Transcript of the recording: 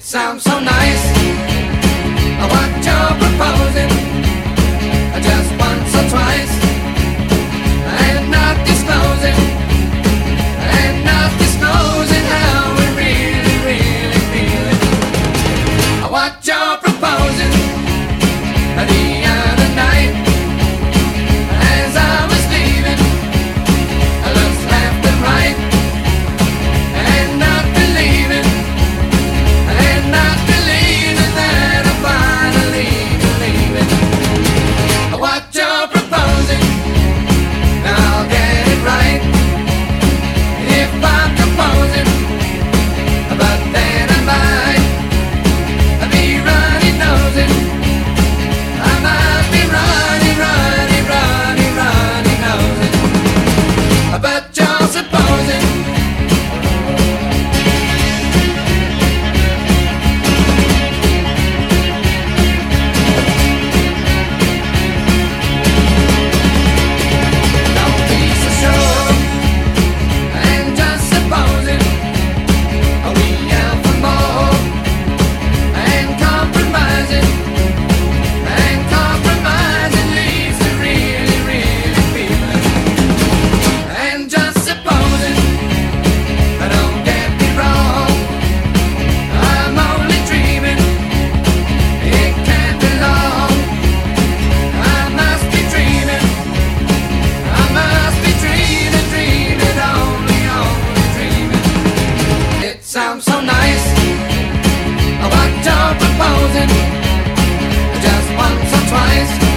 sounds so nice. What you're proposing, just once or twice, and not disclosing how we really, really feel it. What you're proposing the other night, as I was leaving, I looked left and right, and not believing that I'm finally believing what you're proposing. I'll get it right if I'm composing, but then I might be running nosing. I might be running nosing, but you're supposing. Sounds so nice, what you're proposing, just once or twice.